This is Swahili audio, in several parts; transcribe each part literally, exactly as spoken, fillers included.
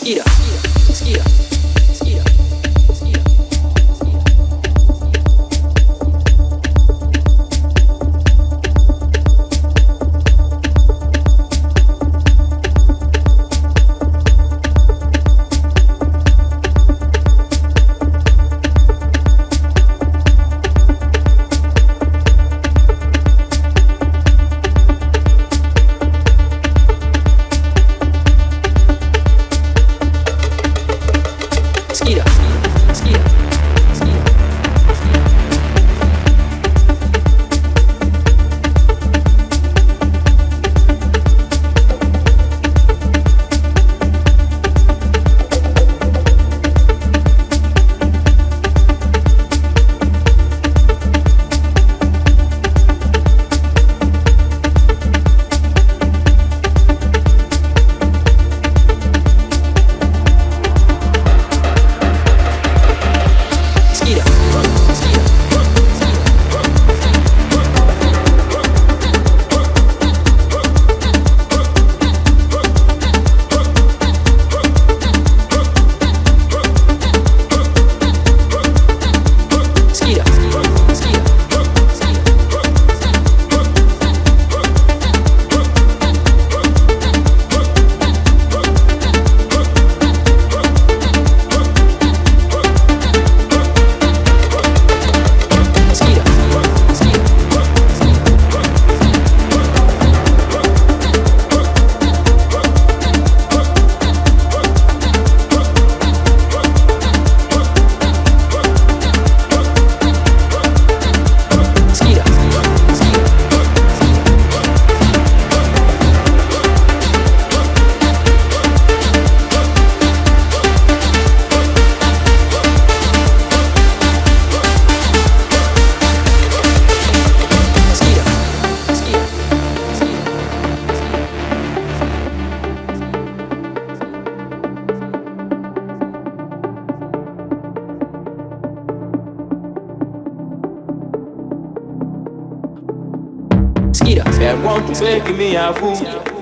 They want to make me a fool.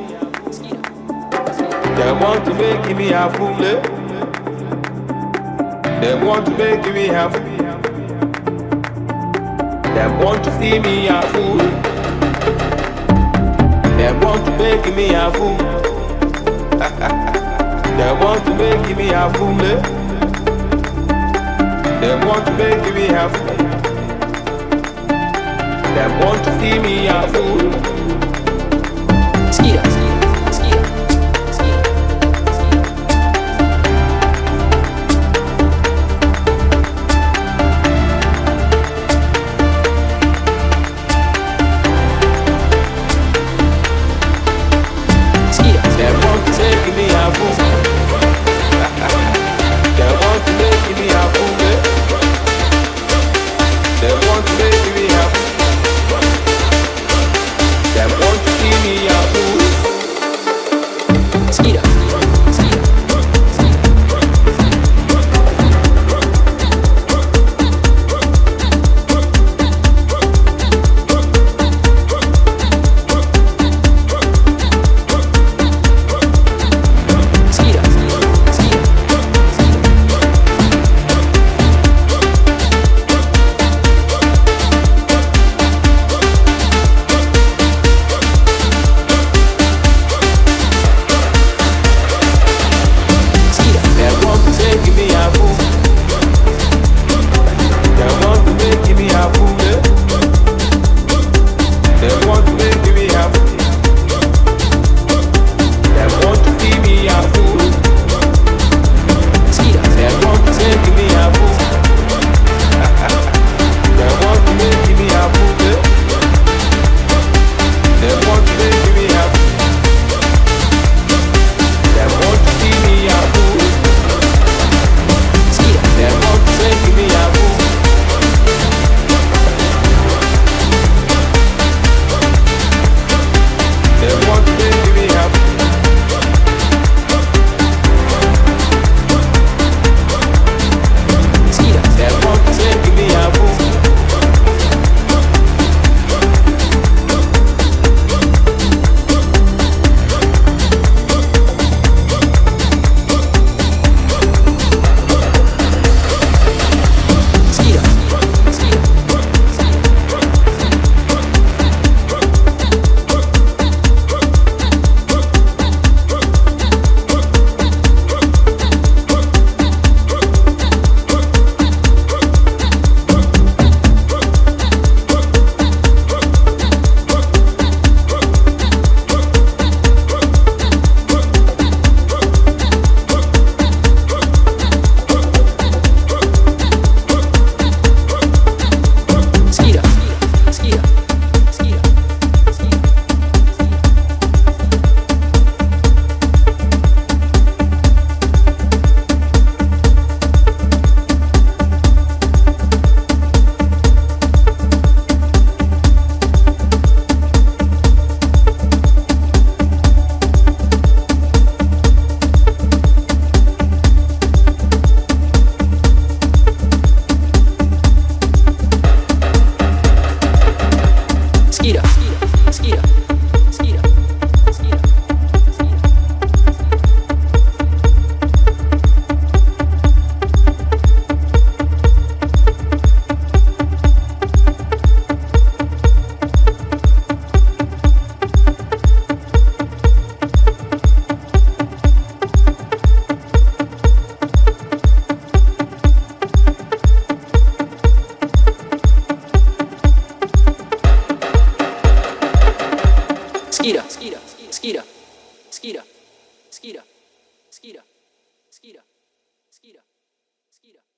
They want to make me a fool. Eh? They want to make me a fool. They want to see me a fool. They want to make me a fool. They want to make me a fool. Eh? They want to make me a fool. They want to see me a fool. Skeeter. They want to see me a fool. Skeeter, Skeeter, Skeeter, Skeeter, Skeeter, Skeeter, Skeeter, Skeeter, Skeeter.